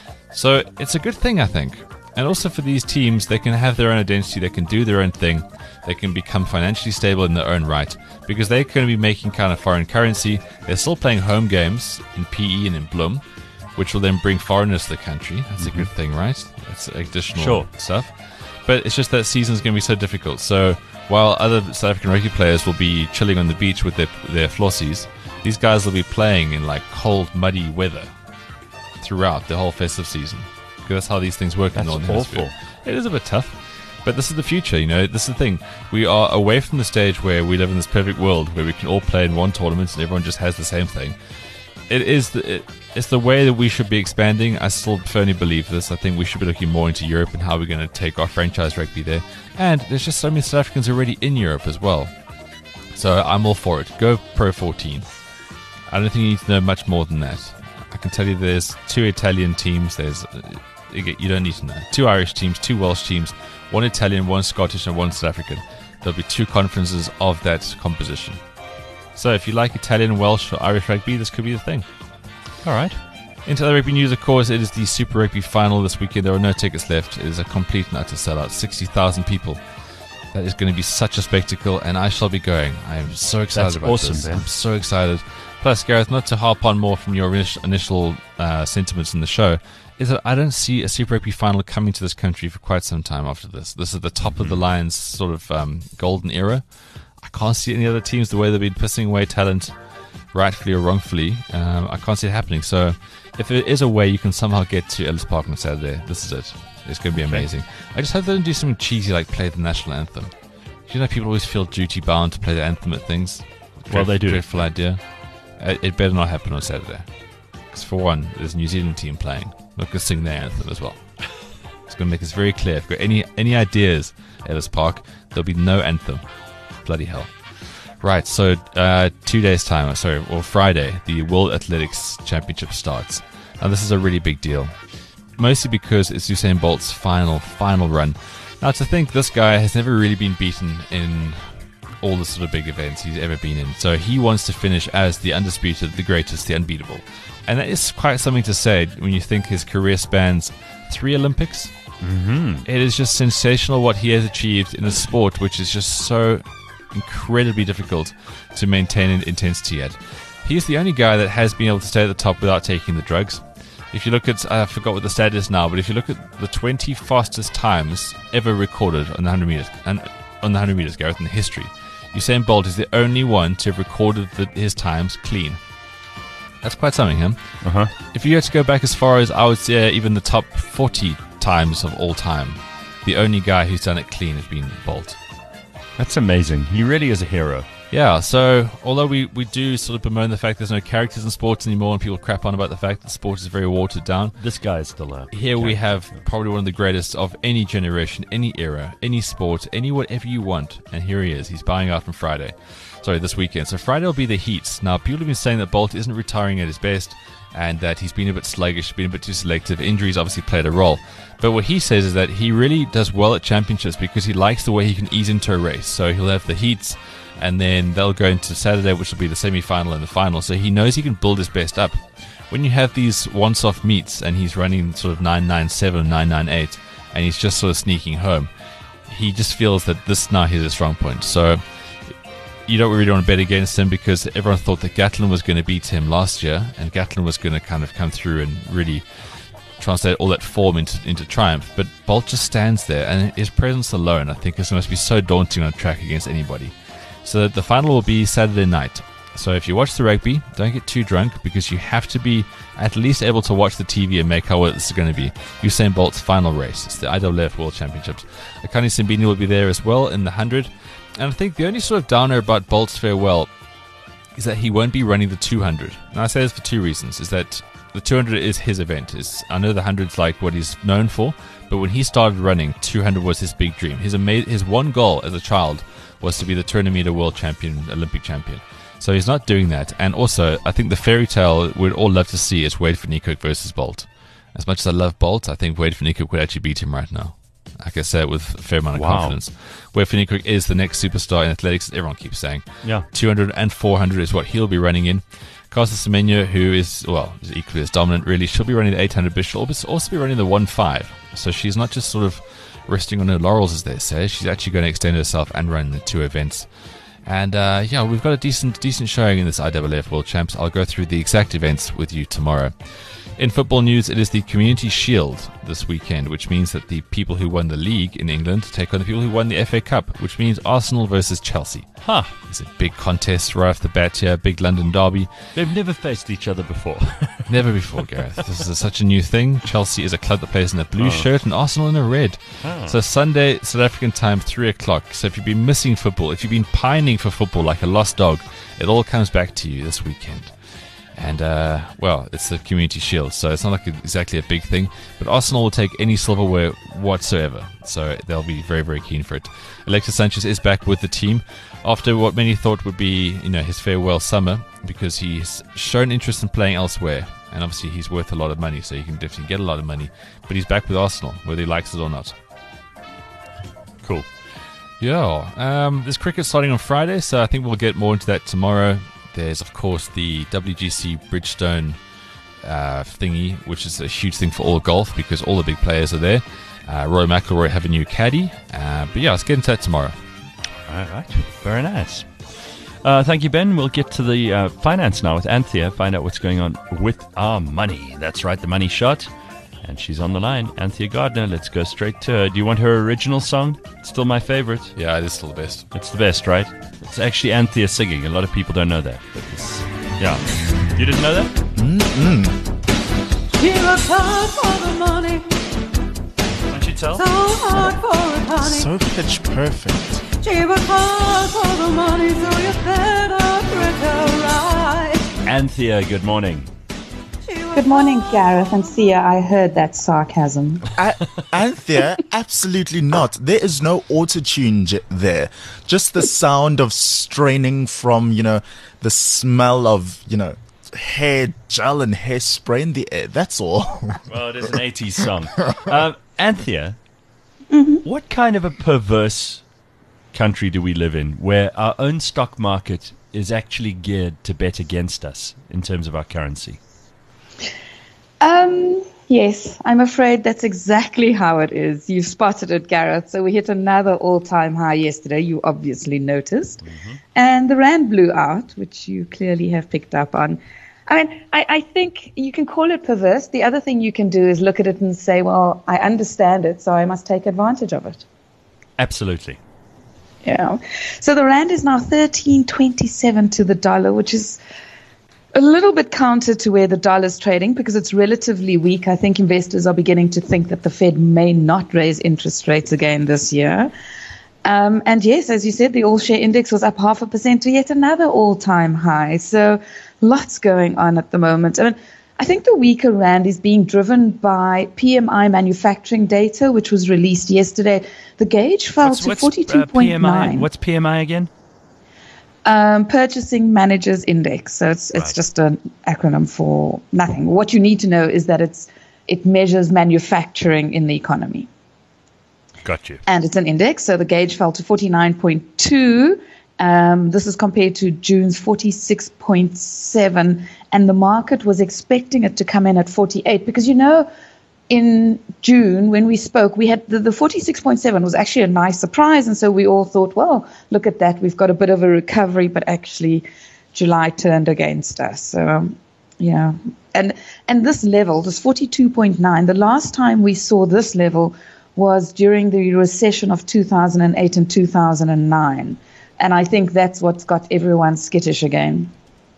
So it's a good thing, I think. And also for these teams, they can have their own identity, they can do their own thing, they can become financially stable in their own right, because they're going to be making kind of foreign currency. They're still playing home games in P E and in Bloem, which will then bring foreigners to the country. That's mm-hmm. a good thing, right? That's additional sure. stuff. But it's just that season's going to be so difficult. So while other South African rugby players will be chilling on the beach with their, their flossies, these guys will be playing in like cold, muddy weather throughout the whole festive season. Because that's how these things work That's in the Northern awful. Hemisphere. It is a bit tough. But this is the future, you know. This is the thing. We are away from the stage where we live in this perfect world where we can all play in one tournament and everyone just has the same thing. It is the, it, it's the way that we should be expanding. I still firmly believe this. I think we should be looking more into Europe and how we're going to take our franchise rugby there. And there's just so many South Africans already in Europe as well. So I'm all for it. Go Pro fourteen. I don't think you need to know much more than that. I can tell you there's two Italian teams. There's you don't need to know. Two Irish teams, two Welsh teams, one Italian, one Scottish, and one South African. There'll be two conferences of that composition. So if you like Italian, Welsh, or Irish rugby, this could be the thing. All right. Into other rugby news, of course, it is the Super Rugby final this weekend. There are no tickets left. It is a complete and utter sellout. sixty thousand people. That is going to be such a spectacle, and I shall be going. I am so excited That's about awesome, this. Ben. I'm so excited. Plus, Gareth, not to harp on more from your initial, initial uh, sentiments in the show, is that I don't see a Super Rugby final coming to this country for quite some time after this. This is the top mm-hmm. of the line's sort of um, golden era. I can't see any other teams the way they've been pissing away talent, rightfully or wrongfully. Um, I can't see it happening. So if there is a way you can somehow get to Ellis Park on Saturday, this is it. It's going to be amazing. I just hope they don't do something cheesy like play the national anthem. You know, people always feel duty bound to play the anthem at things. Well, they do. Dreadful idea. It, it better not happen on Saturday. Because for one, there's a New Zealand team playing. Not going to sing their anthem as well. It's I'm going to make this very clear. If you've got any, any ideas, Ellis Park, there'll be no anthem. Bloody hell. Right, so uh, two days' time, sorry, or Friday, the World Athletics Championship starts. Now, this is a really big deal. Mostly because it's Usain Bolt's final, final run. Now, to think this guy has never really been beaten in all the sort of big events he's ever been in. So he wants to finish as the undisputed, the greatest, the unbeatable. And that is quite something to say when you think his career spans three Olympics. Mm-hmm. It is just sensational what he has achieved in a sport which is just so incredibly difficult to maintain in intensity at. He's the only guy that has been able to stay at the top without taking the drugs. If you look at, I forgot what the stat is now, but if you look at the twenty fastest times ever recorded on the one hundred meters, and on the one hundred meters, Gareth, in history, Usain Bolt is the only one to have recorded the, his times clean. That's quite something, huh? Uh-huh. If you had to go back as far as, I would say, even the top forty times of all time, the only guy who's done it clean has been Bolt. That's amazing. He really is a hero. Yeah, so although we, we do sort of bemoan the fact there's no characters in sports anymore and people crap on about the fact that sport is very watered down, This guy is still a here we have probably one of the greatest of any generation, any era, any sport, any whatever you want. And here he is. He's buying out on Friday. Sorry, this weekend. So Friday will be the heats. Now, people have been saying that Bolt isn't retiring at his best and that he's been a bit sluggish, been a bit too selective. Injuries obviously played a role. But what he says is that he really does well at championships because he likes the way he can ease into a race. So he'll have the heats, and then they'll go into Saturday, which will be the semi-final and the final. So he knows he can build his best up. When you have these once-off meets and he's running sort of nine ninety-seven, nine ninety-eight, and he's just sort of sneaking home, he just feels that this now is a strong point. So you don't really want to bet against him because everyone thought that Gatlin was going to beat him last year, and Gatlin was going to kind of come through and really translate all that form into, into triumph. But Bolt just stands there, and his presence alone, I think, is going to be so daunting on track against anybody. So the final will be Saturday night. So if you watch the rugby, don't get too drunk because you have to be at least able to watch the T V and make out what this is going to be. Usain Bolt's final race. It's the I W F World Championships. Akani Simbini will be there as well in the one hundred. And I think the only sort of downer about Bolt's farewell is that he won't be running the two hundred. Now I say this for two reasons. Is that the two hundred is his event. Is I know the one hundred's like what he's known for, but when he started running, two hundred was his big dream. His ama- his one goal as a child was to be the two hundred meter world champion, Olympic champion. So he's not doing that. And also, I think the fairy tale we'd all love to see is Wade van Niekerk versus Bolt. As much as I love Bolt, I think Wade van Niekerk would actually beat him right now. I can say it with a fair amount of Wow. confidence. Wade van Niekerk is the next superstar in athletics, everyone keeps saying. Yeah. two hundred and four hundred is what he'll be running in. Casa Semenyo, who is, well, is equally as dominant, really, she'll be running the eight hundred, but she'll also be running the one five. So she's not just sort of resting on her laurels, as they say. She's actually going to extend herself and run the two events. And uh, yeah, we've got a decent decent showing in this I W F World Champs. I'll go through the exact events with you tomorrow. In football news, it is the Community Shield this weekend, which means that the people who won the league in England take on the people who won the F A Cup, which means Arsenal versus Chelsea. Huh. It's a big contest right off the bat here, big London derby. They've never faced each other before. Never before, Gareth. This is a, such a new thing. Chelsea is a club that plays in a blue oh. shirt and Arsenal in a red. Oh. So Sunday, South African time, three o'clock. So if you've been missing football, if you've been pining for football like a lost dog, it all comes back to you this weekend. And, uh, well, it's the Community Shield, so it's not like exactly a big thing. But Arsenal will take any silverware whatsoever, so they'll be very, very keen for it. Alexis Sanchez is back with the team after what many thought would be, you know, his farewell summer, because he's shown interest in playing elsewhere. And obviously he's worth a lot of money, so he can definitely get a lot of money. But he's back with Arsenal, whether he likes it or not. Cool. Yeah, um, there's cricket starting on Friday, so I think we'll get more into that tomorrow. There's, of course, the W G C Bridgestone uh, thingy, which is a huge thing for all golf because all the big players are there. Uh, Rory McIlroy have a new caddy. Uh, but yeah, let's get into that tomorrow. All right. Very nice. Uh, thank you, Ben. We'll get to the uh, finance now with Anthea, find out what's going on with our money. That's right, the money shot. And she's on the line. Anthea Gardner, let's go straight to her. Do you want her original song? It's still my favorite. Yeah, it is still the best. It's the best, right? It's actually Anthea singing. A lot of people don't know that. But it's, yeah. You didn't know that? Mm-mm. She worked hard for the money. Why don't you tell? So hard for it, honey. So pitch perfect. She worked hard for the money, so you better treat her right. Anthea, good morning. She Good morning, Gareth and Sia. I heard that sarcasm. A- Anthea, absolutely not. There is no auto-tune j- there. Just the sound of straining from, you know, the smell of, you know, hair gel and hairspray in the air. That's all. Well, it is an eighties song. Um, Anthea, mm-hmm. What kind of a perverse country do we live in where our own stock market is actually geared to bet against us in terms of our currency? Um, yes, I'm afraid that's exactly how it is. You've spotted it, Gareth. So we hit another all-time high yesterday. You obviously noticed. Mm-hmm. And the rand blew out, which you clearly have picked up on. I mean, I, I think you can call it perverse. The other thing you can do is look at it and say, well, I understand it, so I must take advantage of it. Absolutely. Yeah. So the rand is now thirteen twenty-seven to the dollar, which is a little bit counter to where the dollar's trading because it's relatively weak. I think investors are beginning to think that the Fed may not raise interest rates again this year. Um, and yes, as you said, the all-share index was up half a percent to yet another all-time high. So lots going on at the moment. I mean, I think the weaker rand is being driven by P M I manufacturing data, which was released yesterday. The gauge fell what's, to what's, forty-two point nine. Uh, P M I? What's P M I again? Um, Purchasing Managers Index. So it's it's Right. just an acronym for nothing. What you need to know is that it's it measures manufacturing in the economy. Got you. And it's an index, so the gauge fell to forty-nine point two. Um, this is compared to June's forty-six point seven, and the market was expecting it to come in at forty-eight because, you know, in June when we spoke, we had the, the forty-six point seven was actually a nice surprise, and so we all thought, well, look at that, we've got a bit of a recovery, but actually July turned against us. So, um, yeah, and and this level, this forty-two point nine, the last time we saw this level was during the recession of two thousand eight and two thousand nine. And I think that's what's got everyone skittish again.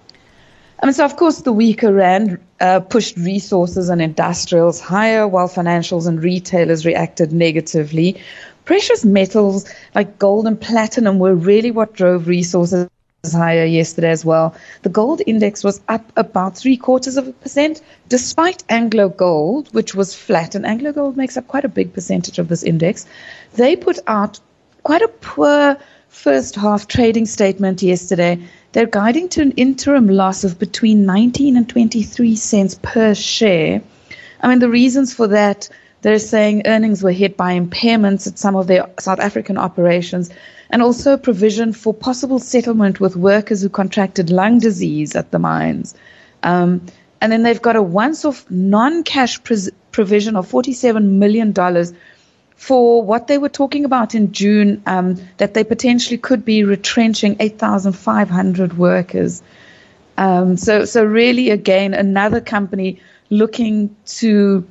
I mean, so of course the weaker rand uh, pushed resources and industrials higher, while financials and retailers reacted negatively. Precious metals like gold and platinum were really what drove resources higher yesterday as well. The gold index was up about three quarters of a percent, despite Anglo Gold, which was flat. And Anglo Gold makes up quite a big percentage of this index. They put out quite a poor first half trading statement yesterday. They're guiding to an interim loss of between nineteen and twenty-three cents per share. I mean, the reasons for that, they're saying earnings were hit by impairments at some of their South African operations and also provision for possible settlement with workers who contracted lung disease at the mines. Um, and then they've got a once-off non-cash pres- provision of forty-seven million dollars for what they were talking about in June, um, that they potentially could be retrenching eight thousand five hundred workers. Um, so, so really, again, another company looking to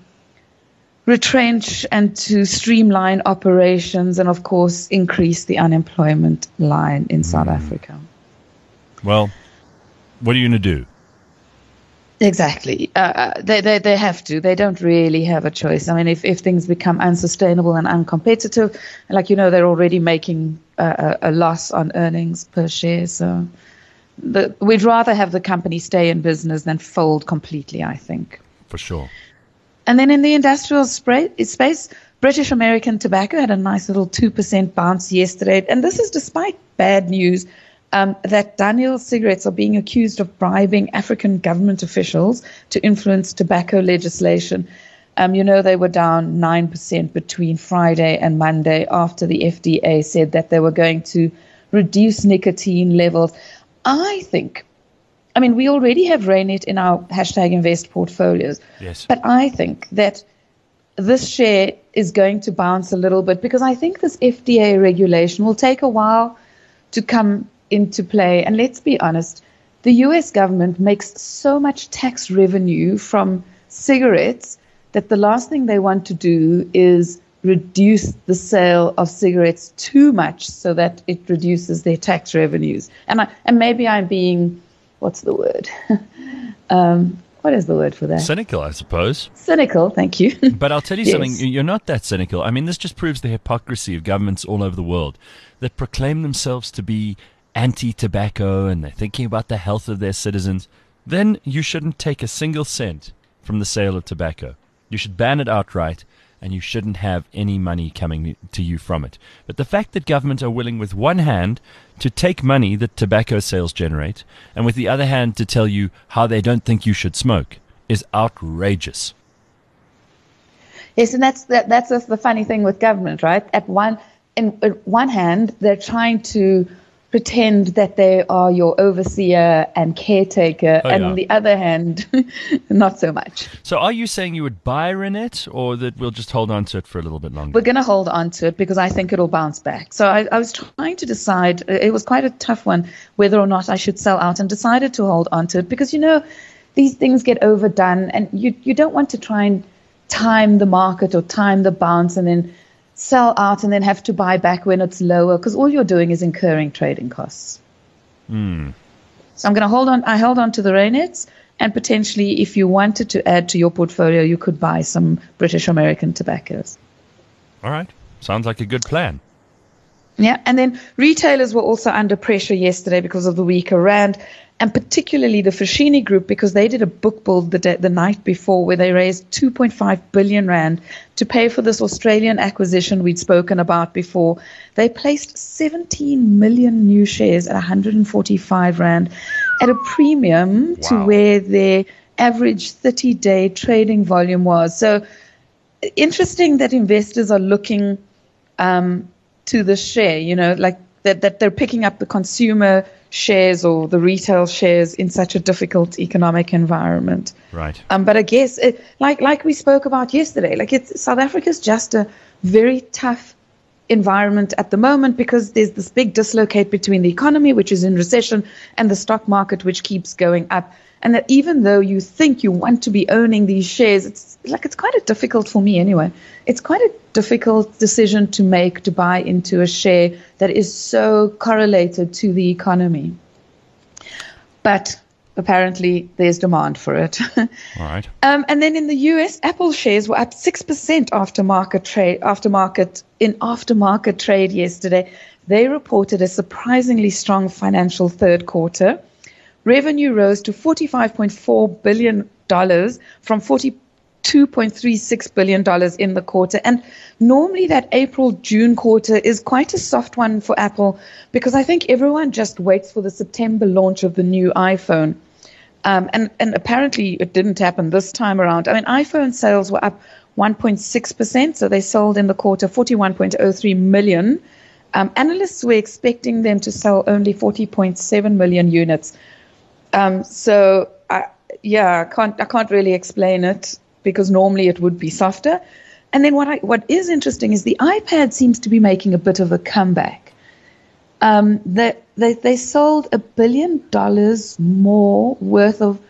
retrench and to streamline operations and, of course, increase the unemployment line in South Africa. Well, what are you going to do? Exactly. Uh, they, they they have to. They don't really have a choice. I mean, if, if things become unsustainable and uncompetitive, like, you know, they're already making a, a, a loss on earnings per share. So the, we'd rather have the company stay in business than fold completely, I think. For sure. And then in the industrial spray, space, British American Tobacco had a nice little two percent bounce yesterday. And this is despite bad news Um, that Daniel Cigarettes are being accused of bribing African government officials to influence tobacco legislation. Um, you know, they were down nine percent between Friday and Monday after the F D A said that they were going to reduce nicotine levels. I think, I mean, we already have Rainet in our hashtag invest portfolios. Yes. But I think that this share is going to bounce a little bit because I think this F D A regulation will take a while to come into play. And let's be honest, the U S government makes so much tax revenue from cigarettes that the last thing they want to do is reduce the sale of cigarettes too much so that it reduces their tax revenues. And I, and maybe I'm being, what's the word? um, what is the word for that? Cynical, I suppose. Cynical, thank you. But I'll tell you Yes. something, you're not that cynical. I mean, this just proves the hypocrisy of governments all over the world that proclaim themselves to be anti-tobacco and they're thinking about the health of their citizens. Then you shouldn't take a single cent from the sale of tobacco. You should ban it outright, and you shouldn't have any money coming to you from it. But the fact that government are willing with one hand to take money that tobacco sales generate, and with the other hand to tell you how they don't think you should smoke, is outrageous. Yes, and that's that, that's just the funny thing with government, right? At one, in, at one hand, they're trying to pretend that they are your overseer and caretaker, Oh, and yeah. on the other hand, not so much. So are you saying you would buy Renette, or that we'll just hold on to it for a little bit longer? We're going to hold on to it because I think it'll bounce back. So I, I was trying to decide, it was quite a tough one, whether or not I should sell out, and decided to hold on to it because, you know, these things get overdone, and you, you don't want to try and time the market or time the bounce and then sell out and then have to buy back when it's lower, because all you're doing is incurring trading costs. Hmm. So I'm going to hold on. I held on to the Reinettes, and potentially, if you wanted to add to your portfolio, you could buy some British American tobaccos. All right. Sounds like a good plan. Yeah, and then retailers were also under pressure yesterday because of the weaker rand, and particularly the Foschini Group, because they did a book build the, day, the night before where they raised two point five billion rand to pay for this Australian acquisition we'd spoken about before. They placed seventeen million new shares at one hundred forty-five rand at a premium to Wow. where their average thirty-day trading volume was. So interesting that investors are looking um, to the share, you know, like that, that they're picking up the consumer shares or the retail shares in such a difficult economic environment. Right. Um, but I guess, it, like like we spoke about yesterday, like it's, South Africa's just a very tough environment at the moment because there's this big dislocate between the economy, which is in recession, and the stock market, which keeps going up. And that even though you think you want to be owning these shares, it's like it's quite a difficult for me anyway. It's quite a difficult decision to make to buy into a share that is so correlated to the economy. But apparently there's demand for it. All right. Um, and then in the U S, Apple shares were up six percent after market trade, after market in aftermarket trade yesterday. They reported a surprisingly strong financial third quarter. Revenue rose to forty-five point four billion dollars from forty-two point three six billion dollars in the quarter. And normally that April-June quarter is quite a soft one for Apple because I think everyone just waits for the September launch of the new iPhone. Um, and, and apparently it didn't happen this time around. I mean, iPhone sales were up one point six percent, so they sold in the quarter forty-one point oh three million. Um, analysts were expecting them to sell only forty point seven million units. Um, so, I, yeah, I can't, I can't really explain it because normally it would be softer. And then what I, what is interesting is the iPad seems to be making a bit of a comeback. Um, they, they, they sold a billion dollars more worth of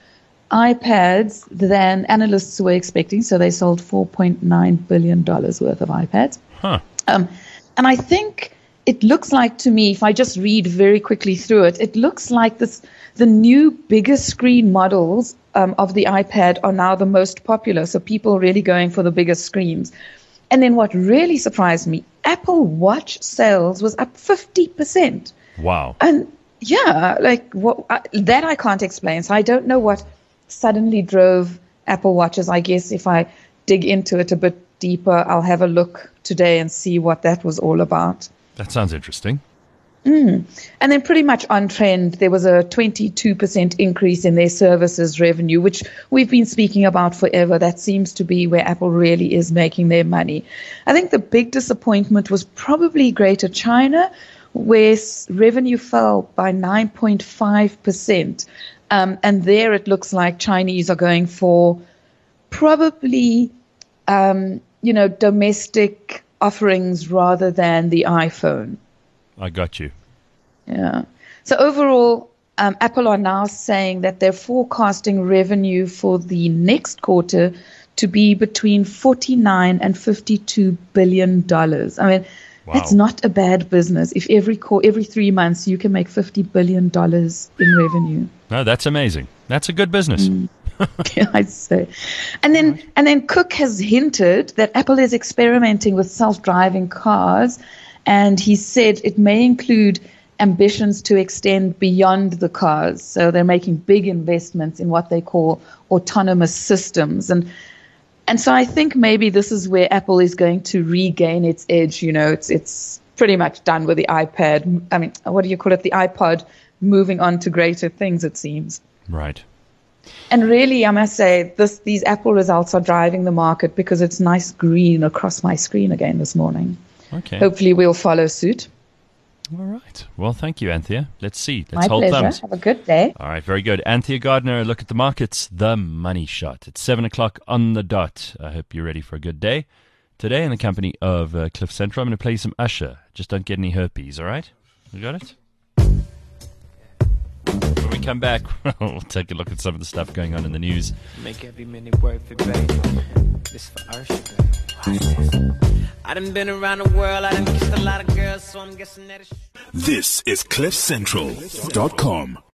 iPads than analysts were expecting. So they sold four point nine billion dollars worth of iPads. Huh. Um, and I think it looks like to me, if I just read very quickly through it, it looks like this, the new bigger screen models um, of the iPad are now the most popular. So people really going for the bigger screens. And then what really surprised me, Apple Watch sales was up fifty percent. Wow. And yeah, like what, I, that I can't explain. So I don't know what suddenly drove Apple Watches. I guess if I dig into it a bit deeper, I'll have a look today and see what that was all about. That sounds interesting. Mm. And then pretty much on trend, there was a twenty-two percent increase in their services revenue, which we've been speaking about forever. That seems to be where Apple really is making their money. I think the big disappointment was probably Greater China, where revenue fell by nine point five percent. Um, and there it looks like Chinese are going for probably, um, you know, domestic offerings rather than the iPhone. I got you. Yeah. So overall, um, Apple are now saying that they're forecasting revenue for the next quarter to be between forty-nine and fifty-two billion dollars. I mean, Wow. that's not a bad business. If every co- every three months you can make fifty billion dollars in revenue. No, that's amazing. That's a good business. Mm. I'd say. And then right. and then Cook has hinted that Apple is experimenting with self-driving cars, and he said it may include ambitions to extend beyond the cars. So they're making big investments in what they call autonomous systems. And and so I think maybe this is where Apple is going to regain its edge. You know, it's it's pretty much done with the iPad. I mean, what do you call it? The iPod, moving on to greater things, it seems. Right. And really, I must say, this these Apple results are driving the market because it's nice green across my screen again this morning. Okay. Hopefully we'll follow suit. All right. Well, thank you, Anthea. Let's see. Let's My hold pleasure. thumbs. Have a good day. All right, very good. Anthea Gardner, look at the markets, the money shot. It's seven o'clock on the dot. I hope you're ready for a good day. Today, in the company of uh, Cliff Central, I'm going to play you some Usher. Just don't get any herpes, all right? You got it? When we come back, we'll take a look at some of the stuff going on in the news. Make every minute worth it, baby. This for Usher, baby. Watch this. I done been around the world, I done kissed a lot of girls, so I'm guessing that it's... This is cliff central dot com.